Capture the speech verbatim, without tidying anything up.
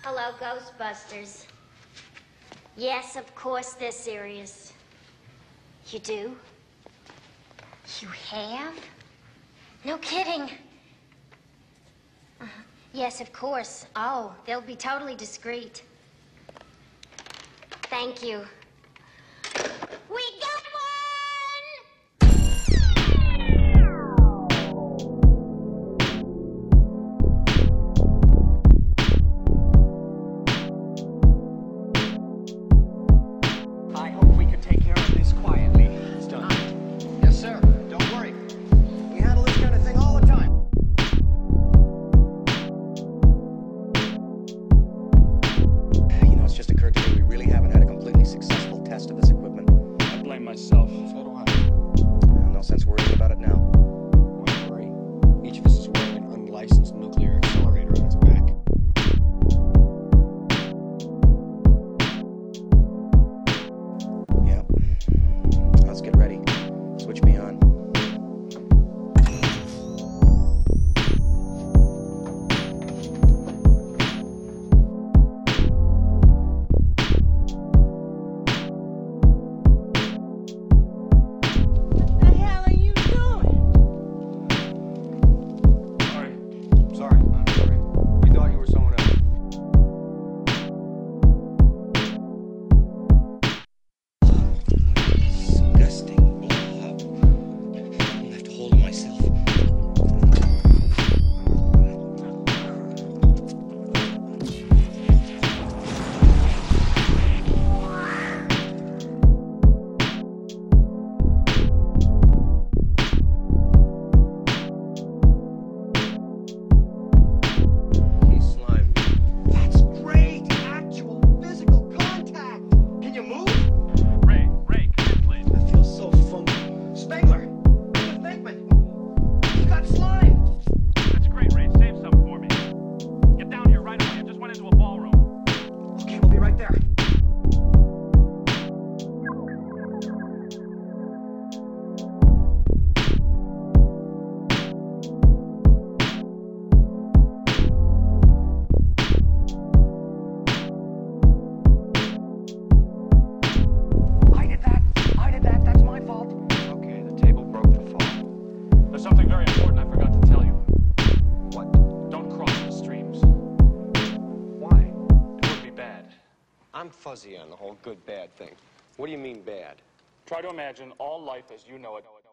Hello, Ghostbusters. Yes, of course they're serious. You do? You have? No kidding. Uh, yes, of course. Oh, they'll be totally discreet. Thank you. We got one! I hope we can take care of this quietly. It's done. Yes, sir. Don't worry. We handle this kind of thing all the time. You know, it's just occurred to me we really haven't had a completely successful test of this equipment. I blame myself. So do I. Uh, no sense worrying about it now. Why worry? Each of us is wearing an unlicensed nuclear accelerator on its back. Yeah. Let's get ready. Switch me on. Sorry. Sorry, I'm sorry. We thought you were someone else. Disgusting blob. I'm left to hold of myself. He's slime. That's great! Actual physical contact! Can you move? Ray, Ray, come in, please. That feels so funky. Spengler! David Venkman! You got slime! That's great, Ray. Save some for me. Get down here right away. I just went into a ballroom. Okay, we'll be right there. I did that! I did that! That's my fault! Okay, the table broke to fall. There's something very important I forgot to tell you. What? Don't cross the streams. Why? It would be bad. I'm fuzzy on the whole good-bad thing. What do you mean bad? Try to imagine all life as you know it